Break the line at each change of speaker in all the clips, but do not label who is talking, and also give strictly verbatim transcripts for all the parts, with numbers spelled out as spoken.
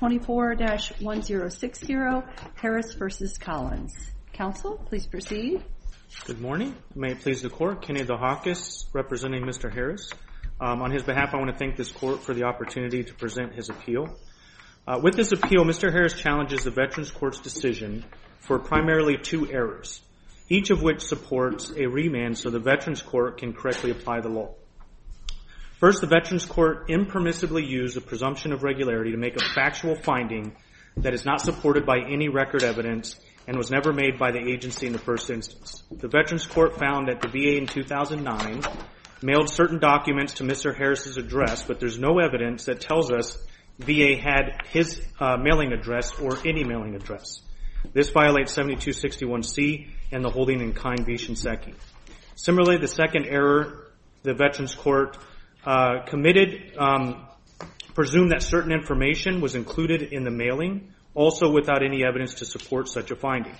twenty-four dash one zero six zero, Harris versus Collins. Counsel, please proceed.
Good morning. May it please the Court. Kenny DeHakis, representing Mister Harris. Um, on his behalf, I want to thank this Court for the opportunity to present his appeal. Uh, with this appeal, Mister Harris challenges the Veterans Court's decision for primarily two errors, each of which supports a remand so the Veterans Court can correctly apply the law. First, the Veterans Court impermissibly used the presumption of regularity to make a factual finding that is not supported by any record evidence and was never made by the agency in the first instance. The Veterans Court found that the V A in two thousand nine mailed certain documents to Mister Harris's address, but there's no evidence that tells us V A had his uh, mailing address or any mailing address. This violates seventy-two sixty-one C and the holding in kind v. Shinseki. Similarly, the second error the Veterans Court uh, committed um, presumed that certain information was included in the mailing, also without any evidence to support such a finding.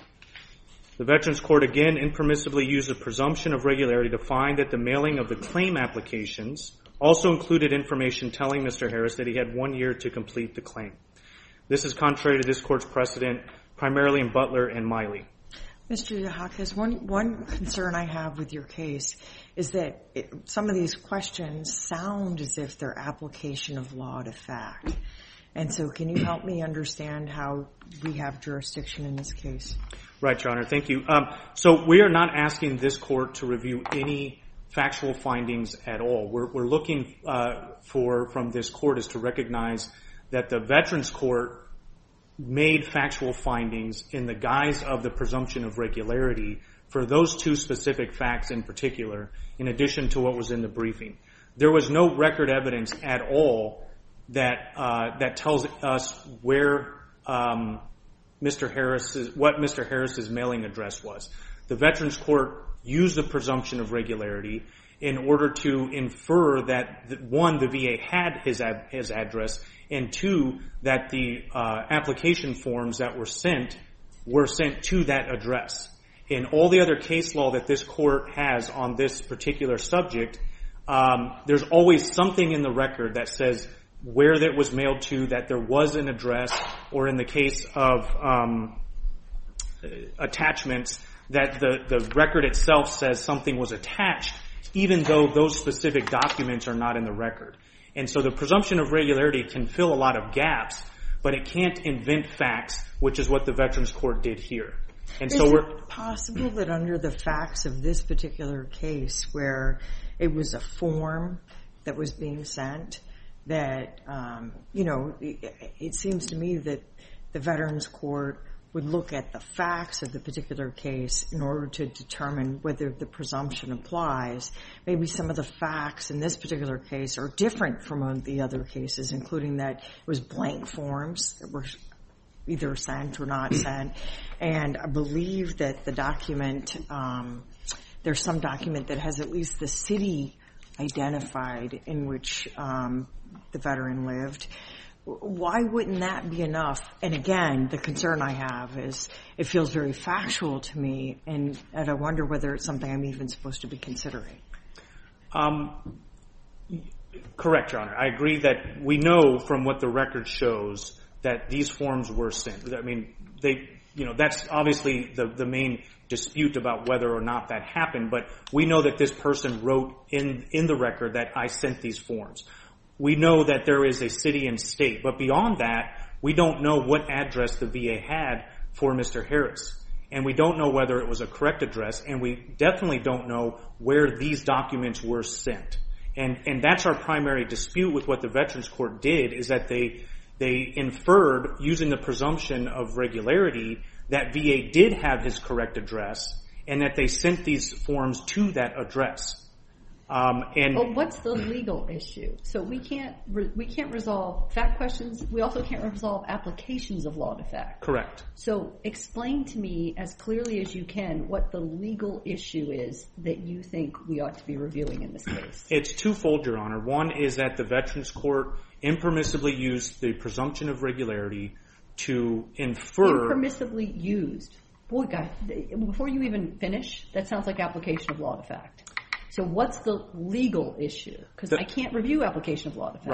The Veterans Court again impermissibly used the presumption of regularity to find that the mailing of the claim applications also included information telling Mister Harris that he had one year to complete the claim. This is contrary to this Court's precedent, primarily in Butler and Miley.
Mister DeHakis, one, one concern I have with your case is that it, some of these questions sound as if they're application of law to fact. And so can you help me understand how we have jurisdiction in this case?
Right, Your Honor. Thank you. Um, so we are not asking this Court to review any factual findings at all. We're, we're looking uh, for, from this Court, is to recognize that the Veterans Court made factual findings in the guise of the presumption of regularity for those two specific facts in particular, in addition to what was in the briefing. There was no record evidence at all that uh, that tells us where um, Mister Harris's what Mister Harris's mailing address was. The Veterans Court used the presumption of regularity in order to infer that, one, the V A had his ad, his address, and two, that the uh, application forms that were sent were sent to that address. In all the other case law that this Court has on this particular subject, um, there's always something in the record that says where that was mailed to, that there was an address, or in the case of um, attachments, that the, the record itself says something was attached, even though those specific documents are not in the record. And so the presumption of regularity can fill a lot of gaps, but it can't invent facts, which is what the Veterans Court did here. And
is
so we're
it possible that under the facts of this particular case, where it was a form that was being sent, that, um, you know, it, it seems to me that the Veterans Court would look at the facts of the particular case in order to determine whether the presumption applies. Maybe some of the facts in this particular case are different from the other cases, including that it was blank forms that were either sent or not sent. And I believe that the document, um, there's some document that has at least the city identified in which um, the veteran lived. Why wouldn't that be enough? And again, the concern I have is it feels very factual to me, and, and I wonder whether it's something I'm even supposed to be considering.
Um, correct, Your Honor. I agree that we know from what the record shows that these forms were sent. I mean, they, you know, that's obviously the, the main dispute about whether or not that happened, but we know that this person wrote in, in the record that I sent these forms. We know that there is a city and state, but beyond that, we don't know what address the V A had for Mister Harris. And we don't know whether it was a correct address, and we definitely don't know where these documents were sent. And, and that's our primary dispute with what the Veterans Court did, is that they, they inferred, using the presumption of regularity, that V A did have his correct address, and that they sent these forms to that address. Um, and
But what's the legal issue? So we can't re- we can't resolve fact questions. We also can't resolve applications of law to fact.
Correct.
So explain to me as clearly as you can what the legal issue is that you think we ought to be reviewing in this case.
It's twofold, Your Honor. One is that the Veterans Court impermissibly used the presumption of regularity to infer...
Impermissibly used. Boy, guys, before you even finish, that sounds like application of law to fact. So what's the legal issue? Because I can't review application of law to fact.
Right.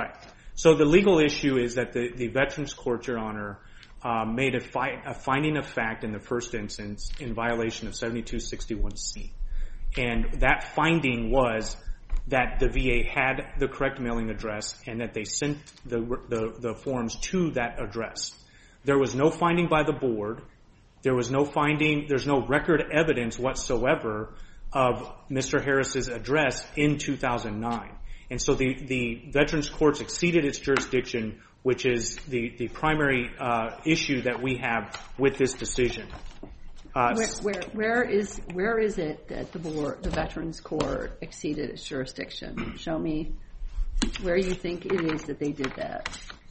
So the legal issue is that the, the Veterans Court, Your Honor, um, made a, fi- a finding of fact in the first instance in violation of seventy-two sixty-one C. And that finding was that the V A had the correct mailing address and that they sent the, the, the forms to that address. There was no finding by the board. There was no finding, there's no record evidence whatsoever of Mister Harris's address in two thousand nine. And so the, the Veterans Courts exceeded its jurisdiction, which is the, the primary uh, issue that we have with this decision. Uh,
where, where, where is where is it that the board, the Veterans Court, exceeded its jurisdiction? Show me where you think it is that they did that.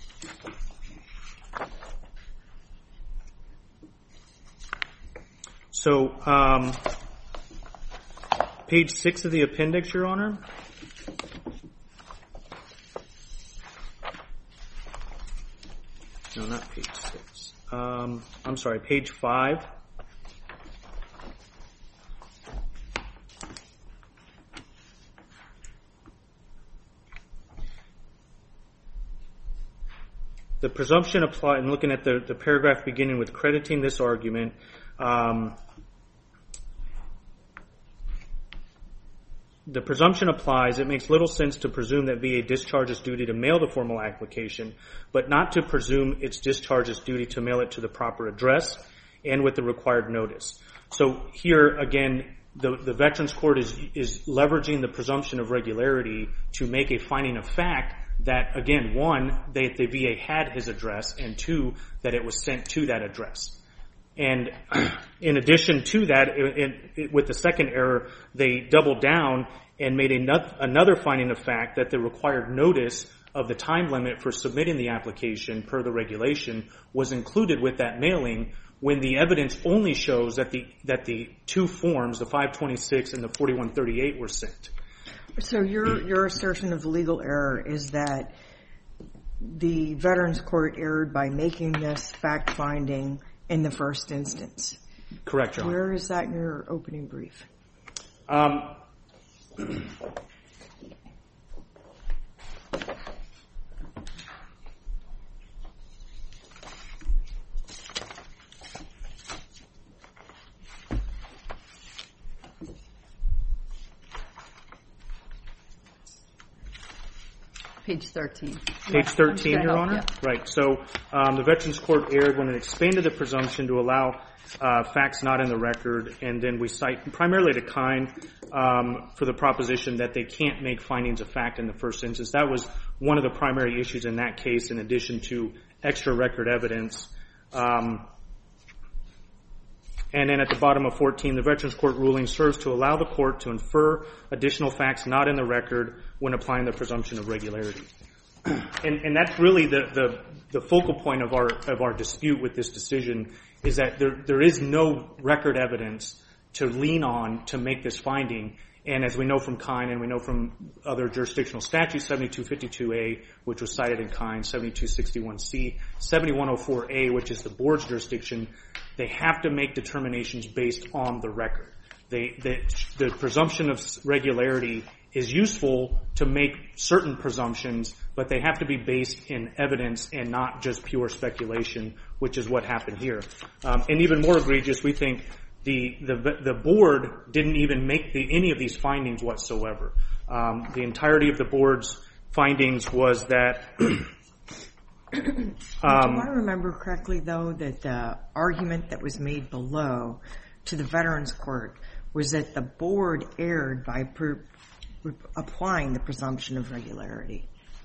So, um, page six of the appendix, Your Honor. No, not page six. Um, I'm sorry, page five. The presumption applied, and looking at the, the paragraph beginning with crediting this argument, um, the presumption applies. It makes little sense to presume that V A discharges duty to mail the formal application, but not to presume its discharges duty to mail it to the proper address and with the required notice. So here, again, the, the Veterans Court is, is leveraging the presumption of regularity to make a finding of fact that, again, one, that the V A had his address, and two, that it was sent to that address. And in addition to that, it, it, with the second error, they doubled down and made another, another finding of fact that the required notice of the time limit for submitting the application per the regulation was included with that mailing, when the evidence only shows that the that the two forms, the five twenty-six and the forty-one thirty-eight, were sent.
So your your assertion of the legal error is that the Veterans Court erred by making this fact-finding in the first instance.
Correct, Your Honor.
Where is that in your opening brief?
Um,
Page thirteen.
Page thirteen, Your
help,
Honor.
yeah.
Right. So um, the Veterans Court erred when it expanded the presumption to allow uh, facts not in the record, and then we cite primarily to Kine um, for the proposition that they can't make findings of fact in the first instance. That was one of the primary issues in that case, in addition to extra record evidence. Um, and then at the bottom of fourteen, the Veterans Court ruling serves to allow the court to infer additional facts not in the record when applying the presumption of regularity. And, and that's really the, the, the focal point of our of our dispute with this decision, is that there there is no record evidence to lean on to make this finding. And as we know from Kine, and we know from other jurisdictional statutes, seventy-two fifty-two A, which was cited in Kine, seventy-two sixty-one C, seventy-one oh four A, which is the board's jurisdiction, they have to make determinations based on the record. They, they, the presumption of regularity is useful to make certain presumptions, but they have to be based in evidence and not just pure speculation, which is what happened here. Um, and even more egregious, we think the the, the board didn't even make the, any of these findings whatsoever. Um, the entirety of the board's findings was that
Um, Do I remember correctly, though, that the argument that was made below to the Veterans Court was that the board erred by per, applying the presumption of regularity?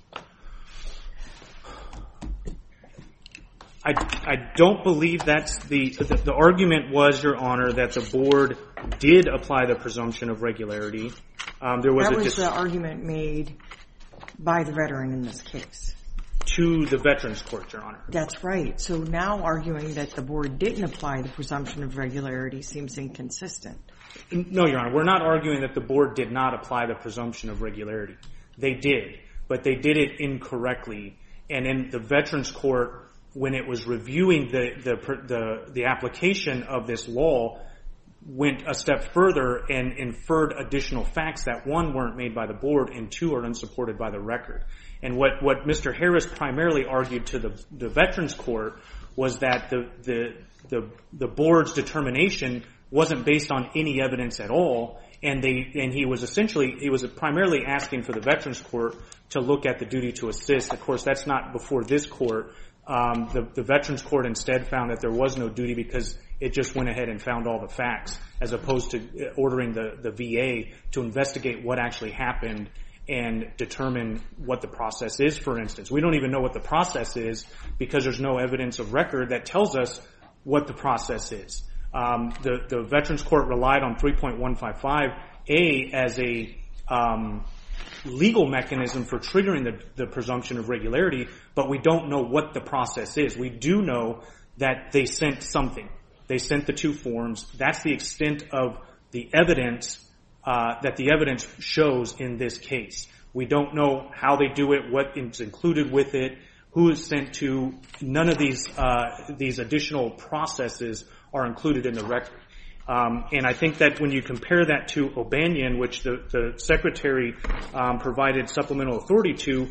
I, I don't believe that's the, the, the argument was, Your Honor, that the board did apply the presumption of regularity. Um, there was
that
a
was
dis-
the argument made by the veteran in this case.
To the Veterans Court, Your Honor.
That's right. So now arguing that the board didn't apply the presumption of regularity seems inconsistent.
No, Your Honor. We're not arguing that the board did not apply the presumption of regularity. They did, but they did it incorrectly. And in the Veterans Court, when it was reviewing the the the, the application of this law, went a step further and inferred additional facts that, one, weren't made by the board, and two, are unsupported by the record. And what, what Mister Harris primarily argued to the, the Veterans Court was that the, the, the, the board's determination wasn't based on any evidence at all, and they, and he was essentially, he was primarily asking for the Veterans Court to look at the duty to assist. Of course, that's not before this court. Um, the, the Veterans Court instead found that there was no duty because it just went ahead and found all the facts, as opposed to ordering the, the V A to investigate what actually happened and determine what the process is, for instance. We don't even know what the process is because there's no evidence of record that tells us what the process is. Um, the, the Veterans Court relied on three point one five five A as a um, legal mechanism for triggering the, the presumption of regularity, but we don't know what the process is. We do know that they sent something. They sent the two forms. That's the extent of the evidence uh, that the evidence shows in this case. We don't know how they do it, what is included with it, who is sent to. None of these uh, these additional processes are included in the record. Um, and I think that when you compare that to O'Banion, which the, the Secretary um, provided supplemental authority to,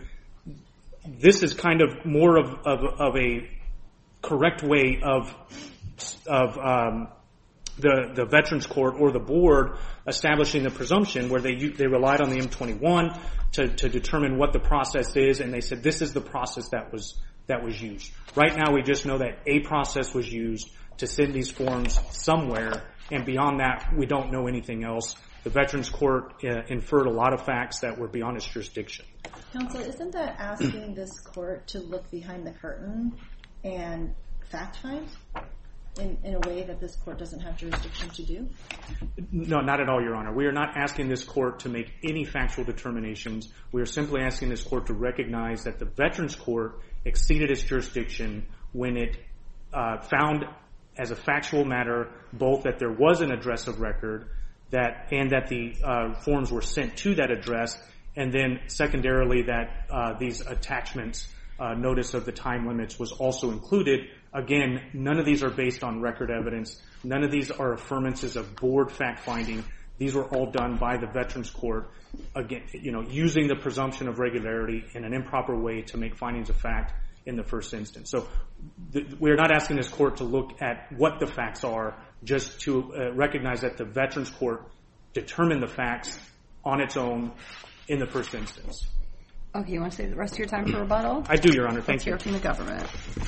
this is kind of more of, of, of a correct way of of um, the the Veterans Court or the board establishing the presumption, where they they relied on the M twenty-one to, to determine what the process is, and they said this is the process that was that was used. Right now, we just know that a process was used to send these forms somewhere, and beyond that, we don't know anything else. The Veterans Court uh, inferred a lot of facts that were beyond its jurisdiction.
Counsel, isn't that asking this court to look behind the curtain and fact find in, in a way that this court doesn't have jurisdiction to do?
No, not at all, Your Honor. We are not asking this court to make any factual determinations. We are simply asking this court to recognize that the Veterans Court exceeded its jurisdiction when it uh, found as a factual matter both that there was an address of record that and that the uh, forms were sent to that address, and then secondarily that uh, these attachments, uh, notice of the time limits, was also included. Again, none of these are based on record evidence. None of these are affirmances of board fact-finding. These were all done by the Veterans Court, again, you know, using the presumption of regularity in an improper way to make findings of fact in the first instance. So th- we're not asking this court to look at what the facts are, just to uh, recognize that the Veterans Court determined the facts on its own in the first instance.
Okay, you want to save the rest of your time for rebuttal?
I do, Your Honor. Thank
Let's
you.
hear from the government.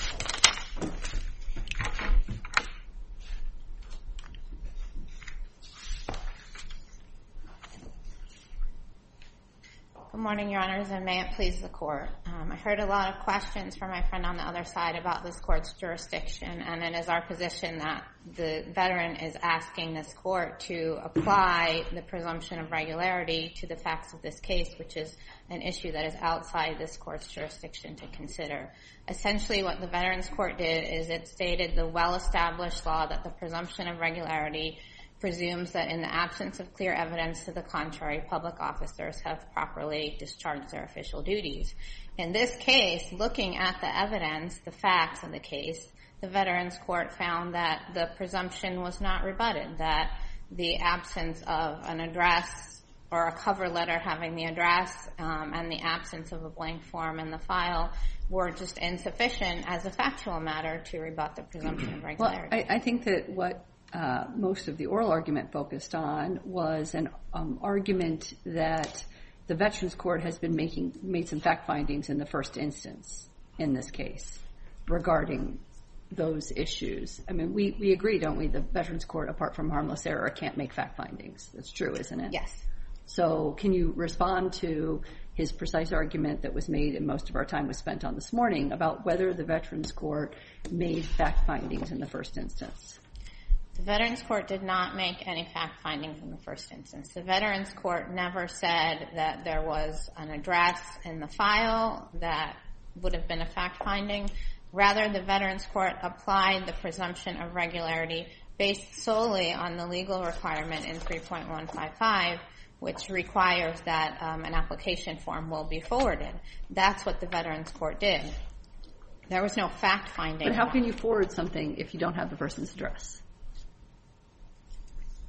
Good morning, Your Honors, and may it please the Court. Um, I heard a lot of questions from my friend on the other side about this Court's jurisdiction, and it is our position that the veteran is asking this Court to apply the presumption of regularity to the facts of this case, which is an issue that is outside this Court's jurisdiction to consider. Essentially, what the Veterans Court did is it stated the well-established law that the presumption of regularity presumes that in the absence of clear evidence to the contrary, public officers have properly discharged their official duties. In this case, looking at the evidence, the facts of the case, the Veterans Court found that the presumption was not rebutted, that the absence of an address or a cover letter having the address um, and the absence of a blank form in the file were just insufficient as a factual matter to rebut the presumption of regularity.
Well, I, I think that what Uh, most of the oral argument focused on was an um, argument that the Veterans Court has been making made some fact findings in the first instance in this case regarding those issues. I mean, we, we agree, don't we? The Veterans Court, apart from harmless error, can't make fact findings. That's true, isn't it?
Yes.
So can you respond to his precise argument that was made, and most of our time was spent on this morning, about whether the Veterans Court made fact findings in the first instance?
The Veterans Court did not make any fact findings in the first instance. The Veterans Court never said that there was an address in the file that would have been a fact finding. Rather, the Veterans Court applied the presumption of regularity based solely on the legal requirement in three point one five five, which requires that um, an application form will be forwarded. That's what the Veterans Court did. There was no fact finding.
But how can you forward something if you don't have the person's address?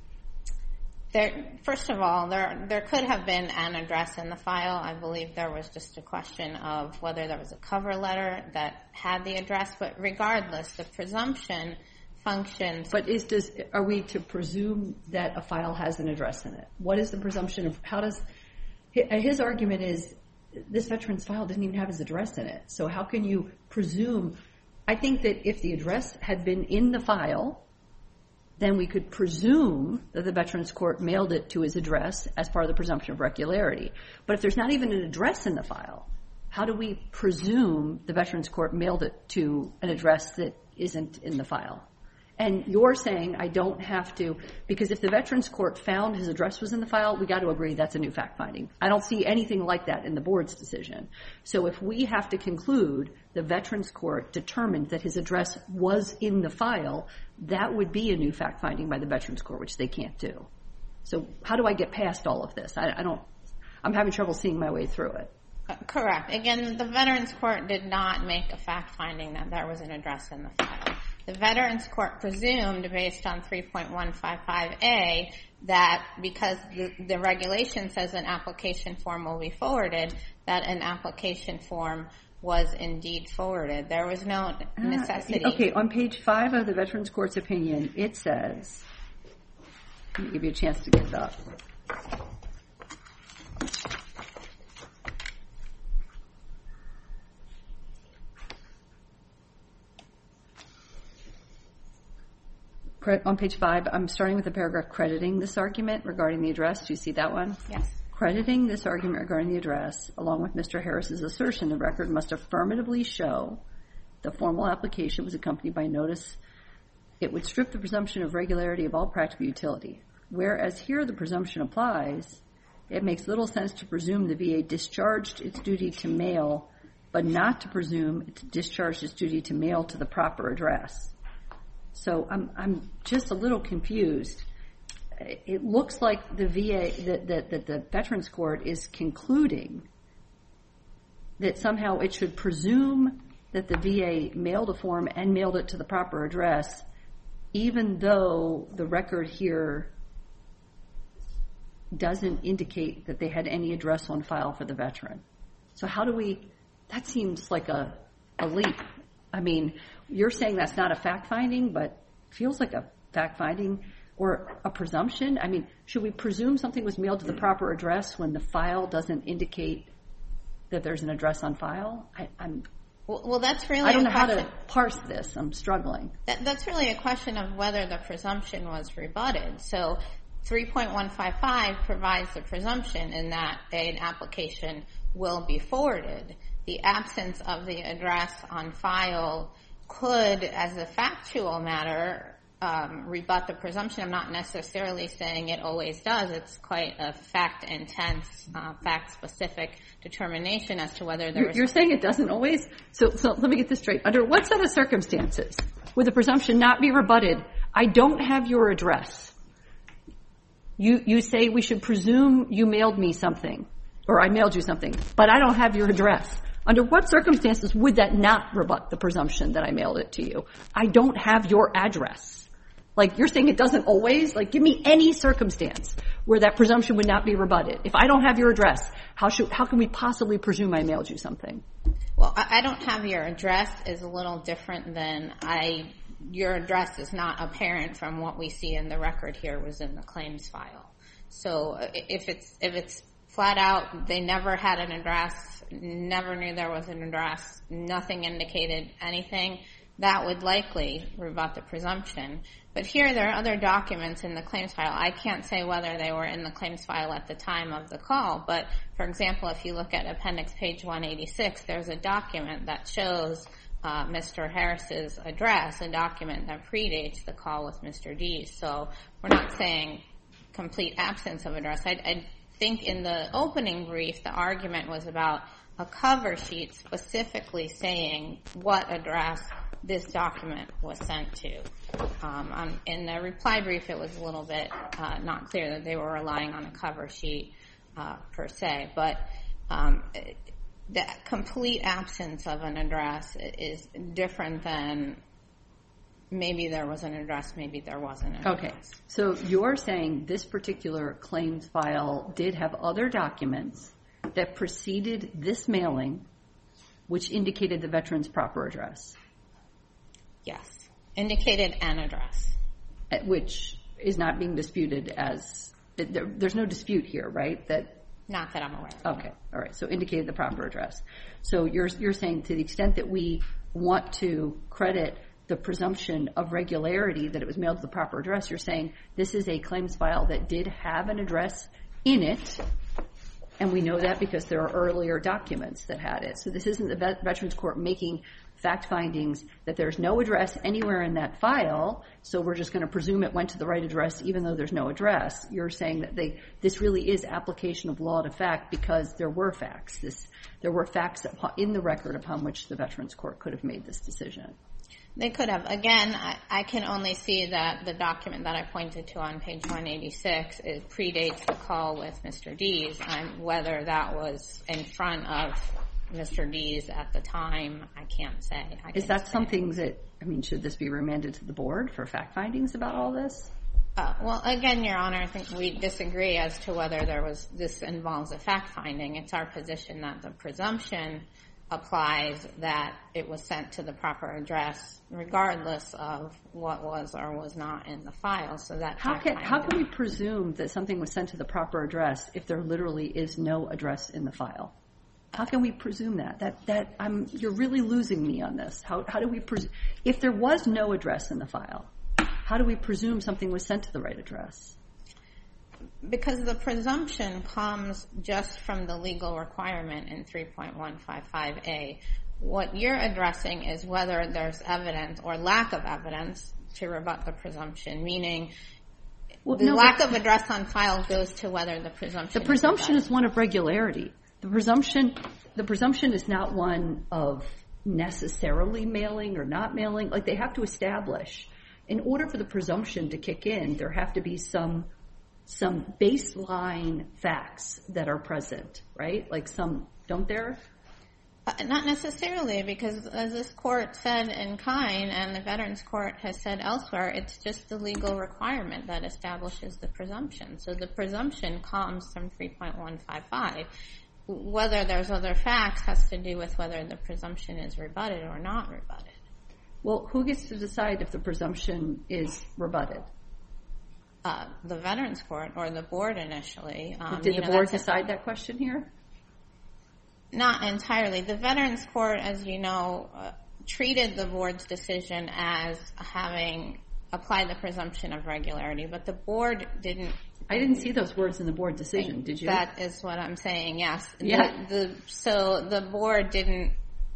There, first of all, there there could have been an address in the file. I believe there was just a question of whether there was a cover letter that had the address. But regardless, the presumption functions.
But is does are we to presume that a file has an address in it? What is the presumption of how does his argument is this veteran's file didn't even have his address in it. So how can you presume? I think that if the address had been in the file, then we could presume that the Veterans Court mailed it to his address as part of the presumption of regularity. But if there's not even an address in the file, how do we presume the Veterans Court mailed it to an address that isn't in the file? And you're saying I don't have to, because if the Veterans Court found his address was in the file, we got to agree that's a new fact finding. I don't see anything like that in the board's decision. So if we have to conclude the Veterans Court determined that his address was in the file, that would be a new fact finding by the Veterans Court, which they can't do. So how do I get past all of this? I, I don't, I'm having trouble seeing my way through it.
Uh, correct. Again, the Veterans Court did not make a fact finding that there was an address in the file. The Veterans Court presumed, based on three point one five five A, that because the, the regulation says an application form will be forwarded, that an application form was indeed forwarded. There was no necessity.
Uh, okay, on page five of the Veterans Court's opinion, it says, let me give you a chance to get that. On page five, I'm starting with the paragraph crediting this argument regarding the address. Do you see that one?
Yes.
Crediting this argument regarding the address, along with Mister Harris's assertion, the record must affirmatively show the formal application was accompanied by notice. It would strip the presumption of regularity of all practical utility. Whereas here the presumption applies, it makes little sense to presume the V A discharged its duty to mail, but not to presume it discharged its duty to mail to the proper address. So I'm I'm just a little confused. It looks like the V A that, that, that the Veterans Court is concluding that somehow it should presume that the V A mailed a form and mailed it to the proper address, even though the record here doesn't indicate that they had any address on file for the veteran. So how do we? That seems like a a leap. I mean, you're saying that's not a fact-finding, but feels like a fact-finding or a presumption. I mean, should we presume something was mailed to the proper address when the file doesn't indicate that there's an address on file? I, I'm.
Well, well, that's really
I don't
a
know how
question.
to parse this. I'm struggling.
That, that's really a question of whether the presumption was rebutted. So three point one five five provides the presumption in that an application will be forwarded. The absence of the address on file could, as a factual matter, um, rebut the presumption. I'm not necessarily saying it always does. It's quite a fact-intense, uh, fact-specific determination as to whether there
you're,
was...
You're saying it doesn't always? So, so let me get this straight. Under what set of circumstances would the presumption not be rebutted? I don't have your address. You, you say we should presume you mailed me something, or I mailed you something, but I don't have your address. Under what circumstances would that not rebut the presumption that I mailed it to you? I don't have your address. Like, you're saying it doesn't always? Like, give me any circumstance where that presumption would not be rebutted. If I don't have your address, how should, how can we possibly presume I mailed you something?
Well, I don't have your address is a little different than I, your address is not apparent from what we see in the record here was in the claims file. So if it's, if it's flat out, they never had an address, never knew there was an address, nothing indicated anything, that would likely rebut the presumption. But here there are other documents in the claims file. I can't say whether they were in the claims file at the time of the call, but for example, if you look at appendix page one eighty-six, there's a document that shows uh, Mister Harris's address, a document that predates the call with Mister Dees. So we're not saying complete absence of address. I, I think in the opening brief, the argument was about a cover sheet specifically saying what address this document was sent to. Um, on, in the reply brief, it was a little bit uh, not clear that they were relying on a cover sheet uh, per se, but um, the complete absence of an address is different than maybe there was an address, maybe there wasn't an
Okay,
address.
so you're saying this particular claims file did have other documents that preceded this mailing, which indicated the veteran's proper address?
Yes, indicated an address.
Which is not being disputed as, there, there's no dispute here, right? That
Not that I'm aware of.
Okay, all right, so indicated the proper address. So you're you're saying to the extent that we want to credit the presumption of regularity that it was mailed to the proper address, you're saying this is a claims file that did have an address in it, and we know that because there are earlier documents that had it. So this isn't the Vet- Veterans Court making fact findings that there's no address anywhere in that file, so we're just going to presume it went to the right address even though there's no address. You're saying that they, this really is application of law to fact because there were facts. This, there were facts in the record upon which the Veterans Court could have made this decision.
They could have. Again, I, I can only see that the document that I pointed to on page one eighty-six it predates the call with Mister Dees, and whether that was in front of Mister Dees at the time, I can't say. I
Is
can't
that
say.
something that, I mean, should this be remanded to the board for fact findings about all this?
Uh, well, again, Your Honor, I think we disagree as to whether there was, this involves a fact finding. It's our position that the presumption applies that it was sent to the proper address regardless of what was or was not in the file. So that
How
fact
can, how
finding-
can we presume that something was sent to the proper address if there literally is no address in the file? How can we presume that? That that I'm you're really losing me on this. How how do we presume if there was no address in the file? How do we presume something was sent to the right address?
Because the presumption comes just from the legal requirement in three point one five five A. What you're addressing is whether there's evidence or lack of evidence to rebut the presumption, meaning
Well,
the
no,
lack
but
of address on file goes to whether the presumption
the presumption
is
is one of regularity. The presumption the presumption is not one of necessarily mailing or not mailing. Like, they have to establish, in order for the presumption to kick in, there have to be some some baseline facts that are present, right? Like some, don't there?
Uh, not necessarily, because as this court said in Kine and the Veterans Court has said elsewhere, it's just the legal requirement that establishes the presumption. So the presumption comes from three point one five five. Whether there's other facts has to do with whether the presumption is rebutted or not rebutted.
Well, who gets to decide if the presumption is rebutted?
Uh, the Veterans Court or the board initially. Um,
Did
you
the
know,
board
that's a-
decide that question here?
Not entirely. The Veterans Court, as you know, uh, treated the board's decision as having applied the presumption of regularity, but the board didn't.
I didn't see those words in the board decision. Did you?
That is what I'm saying, yes.
Yeah.
The, the, so the board didn't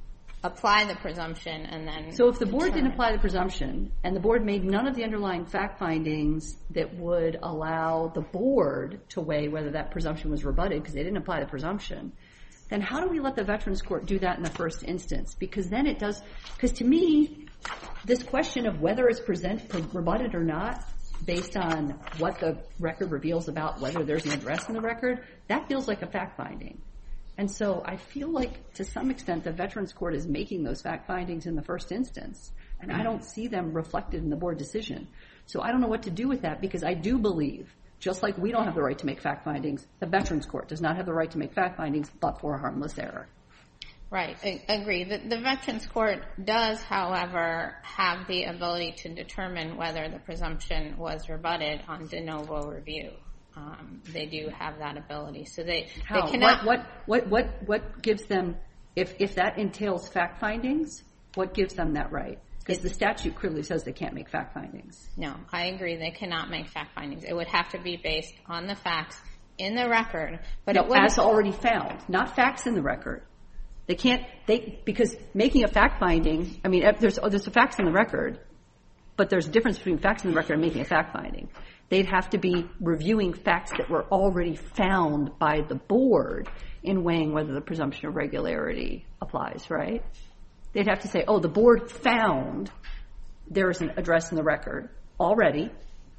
apply the presumption and then...
So if the board didn't
determine-
apply the presumption and the board made none of the underlying fact findings that would allow the board to weigh whether that presumption was rebutted because they didn't apply the presumption, then how do we let the Veterans Court do that in the first instance? Because then it does, because to me, this question of whether it's present, rebutted or not, based on what the record reveals about whether there's an address in the record, that feels like a fact finding. And so I feel like, to some extent, the Veterans Court is making those fact findings in the first instance, and I don't see them reflected in the board decision. So I don't know what to do with that, because I do believe, just like we don't have the right to make fact findings, the Veterans Court does not have the right to make fact findings but for a harmless error.
Right, I agree. The, the Veterans Court does, however, have the ability to determine whether the presumption was rebutted on de novo review. Um, they do have that ability. So they,
How?
they cannot...
What, what, what, what, what gives them, if, if that entails fact findings, what gives them that right? Because the statute clearly says they can't make fact findings.
No, I agree. They cannot make fact findings. It would have to be based on the facts in the record. But
No,
it wouldn't-
as already found, not facts in the record. They can't, they, because making a fact finding, I mean, there's, there's the facts in the record, but there's a difference between facts in the record and making a fact finding. They'd have to be reviewing facts that were already found by the board in weighing whether the presumption of regularity applies, right? They'd have to say, oh, the board found there is an address in the record already.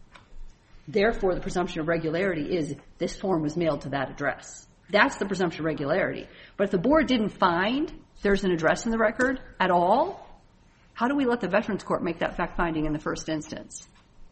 Therefore, the presumption of regularity is this form was mailed to that address. That's the presumption of regularity. But if the board didn't find there's an address in the record at all, How do we let the Veterans Court make that fact finding in the first instance?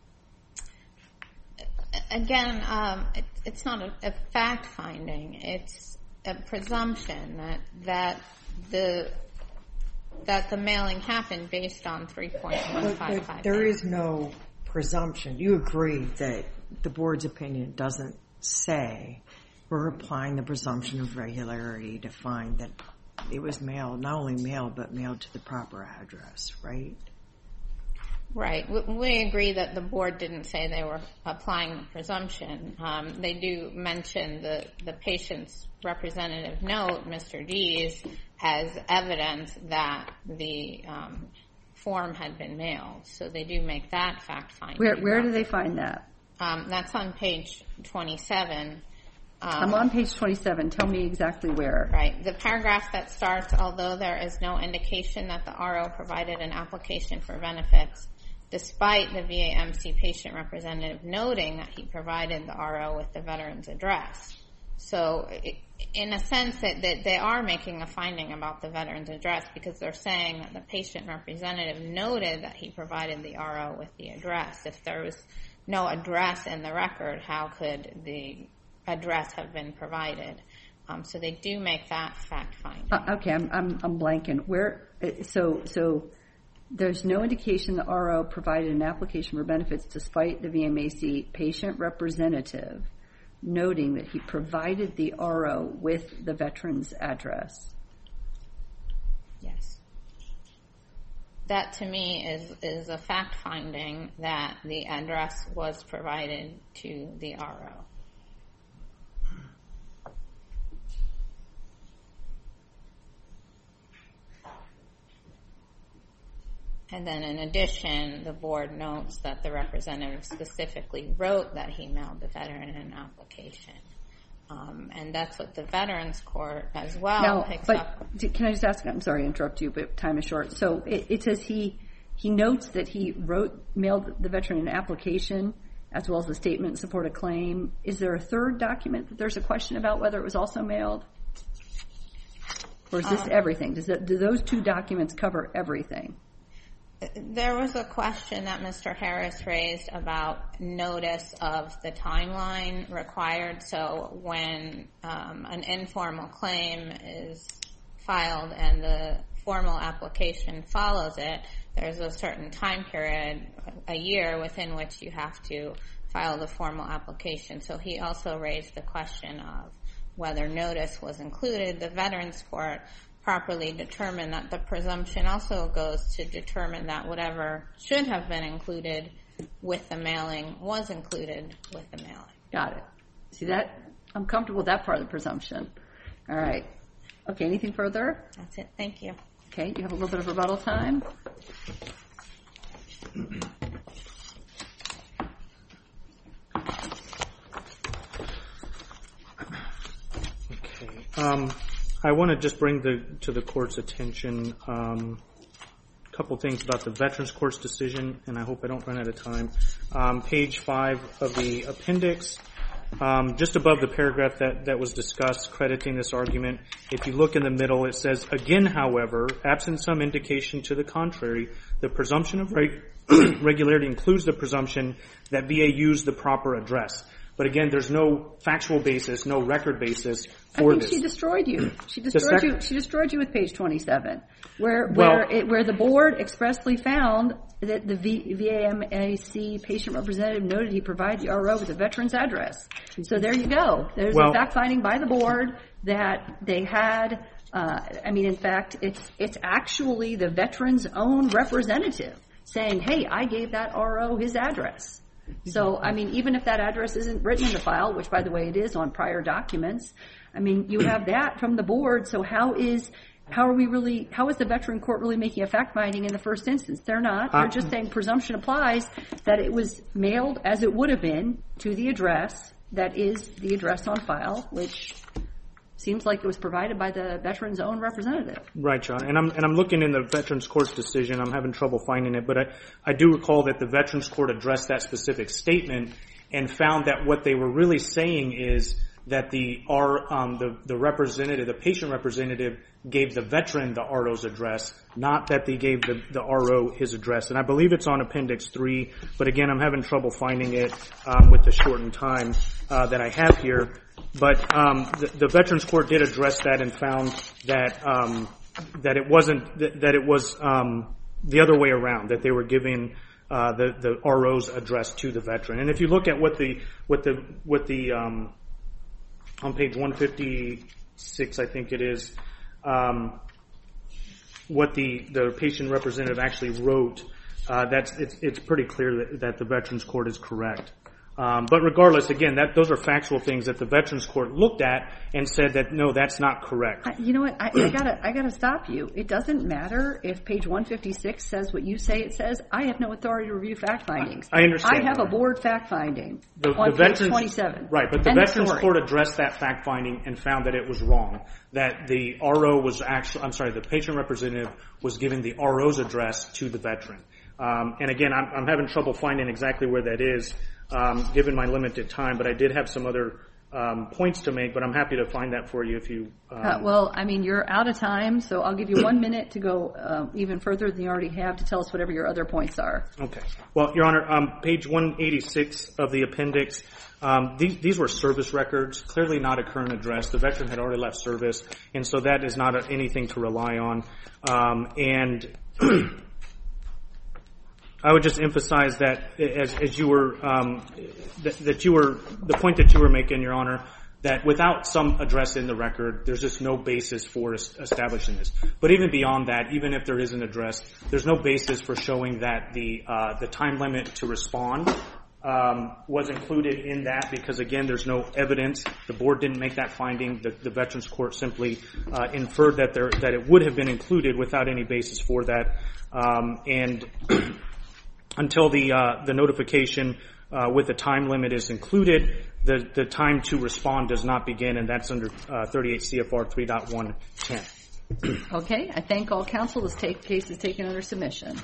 Again, um, it, it's not a, a fact finding. It's a presumption that that the that the mailing happened based on three point one five five.
There is no presumption. You agree that the board's opinion doesn't say we're applying the presumption of regularity to find that it was mailed, not only mailed, but mailed to the proper address, right?
Right. We, we agree that the board didn't say they were applying the presumption. Um, they do mention the, the patient's representative note, Mister D's, as evidence that the um, form had been mailed. So they do make that fact finding.
Where, where do they find that?
Um, that's on page twenty-seven. Um,
I'm on page twenty-seven. Tell me exactly where.
Right. The paragraph that starts, although there is no indication that the R O provided an application for benefits, despite the V A M C patient representative noting that he provided the R O with the veteran's address. So in a sense that, that they are making a finding about the veteran's address because they're saying that the patient representative noted that he provided the R O with the address. If there was no address in the record, how could the address have been provided? Um, so they do make that fact finding.
Uh, okay, I'm, I'm I'm blanking. Where? So so there's no indication the R O provided an application for benefits despite the V A M C patient representative noting that he provided the R O with the veteran's address.
Yes. That to me is, is a fact finding that the address was provided to the R O. And then in addition, the board notes that the representative specifically wrote that he mailed the veteran an application. Um, and that's what the Veterans Court as well
now,
picks
but
up.
Can I just ask, I'm sorry to interrupt you, but time is short. So it, it says he, he notes that he wrote, mailed the veteran an application as well as a statement in support of claim. Is there a third document that there's a question about whether it was also mailed? Or is this um, everything? Does that, do those two documents cover everything?
There was a question that Mister Harris raised about notice of the timeline required. So when um, an informal claim is filed and the formal application follows it, there's a certain time period, a year, within which you have to file the formal application. So he also raised the question of whether notice was included. The Veterans Court properly determined that the presumption also goes to determine that whatever should have been included with the mailing was included with the mailing.
Got it. See that? I'm comfortable with that part of the presumption. All right. Okay, anything further?
That's it. Thank you.
Okay, you have a little bit of rebuttal time.
Okay. Um, I want to just bring the, to the court's attention um, a couple things about the Veterans Court's decision, and I hope I don't run out of time. Um, page five of the appendix, um, just above the paragraph that, that was discussed crediting this argument, if you look in the middle, it says, again, however, absent some indication to the contrary, the presumption of reg- regularity includes the presumption that V A used the proper address. But again, there's no factual basis, no record basis for
I think
this.
she destroyed you. She destroyed
sec-
you. She destroyed you with page twenty-seven, where
Well,
where it, where the board expressly found that the v, VAMAC patient representative noted he provided the R O with a veteran's address. So there you go. There's
well,
a fact finding by the board that they had. Uh, I mean, in fact, it's it's actually the veteran's own representative saying, "Hey, I gave that R O his address." So, I mean, even if that address isn't written in the file, which, by the way, it is on prior documents, I mean, you have that from the board. So how is how are we really, how is the Veteran Court really making a fact-finding in the first instance? They're not. They're just saying presumption applies that it was mailed as it would have been to the address that is the address on file, which seems like it was provided by the veteran's own representative.
Right, John. And I'm and I'm looking in the Veterans Court's decision. I'm having trouble finding it, but I, I do recall that the Veterans Court addressed that specific statement and found that what they were really saying is that the our um, the the representative, the patient representative, gave the veteran the R O's address, not that they gave the, the R O his address. And I believe it's on Appendix three, but again, I'm having trouble finding it um, with the shortened time uh, that I have here. But um, the, the Veterans Court did address that and found that um, that it wasn't that, that it was um, the other way around, that they were giving uh, the the R O's address to the veteran. And if you look at what the what the what the um, on page one fifty-six, I think it is, um, what the the patient representative actually wrote, uh, that's it's, it's pretty clear that, that the Veterans Court is correct. Um, but regardless, again, that those are factual things that the Veterans Court looked at and said that no, that's not correct.
I, you know what? I, I gotta, I gotta stop you. It doesn't matter if page one fifty-six says what you say it says. I have no authority to review fact findings.
I understand.
I have
that.
a board fact finding
the,
on
the
page
Veterans,
twenty-seven.
Right, but the
End
Veterans
story.
Court addressed that fact finding and found that it was wrong. That the R O was actually, I'm sorry, the patient representative was giving the R O's address to the veteran. Um, and again, I'm, I'm having trouble finding exactly where that is. Um, given my limited time, but I did have some other um, points to make, but I'm happy to find that for you if you... Um,
Uh, well, I mean, you're out of time, so I'll give you one minute to go uh, even further than you already have to tell us whatever your other points are.
Okay. Well, Your Honor, um, page one eighty-six of the appendix, um, these, these were service records, clearly not a current address. The veteran had already left service, and so that is not a, anything to rely on. Um, and... I would just emphasize that as, as you were, um, that, that you were, the point that you were making, Your Honor, that without some address in the record, there's just no basis for establishing this. But even beyond that, even if there is an address, there's no basis for showing that the, uh, the time limit to respond, um, was included in that because, again, there's no evidence. The board didn't make that finding. The, the Veterans Court simply, uh, inferred that there, that it would have been included without any basis for that. Um, and, Until the uh, the notification uh, with the time limit is included, the, the time to respond does not begin, and that's under uh, thirty-eight C F R three point one ten.
Okay, I thank all counsel. This take, case is taken under submission.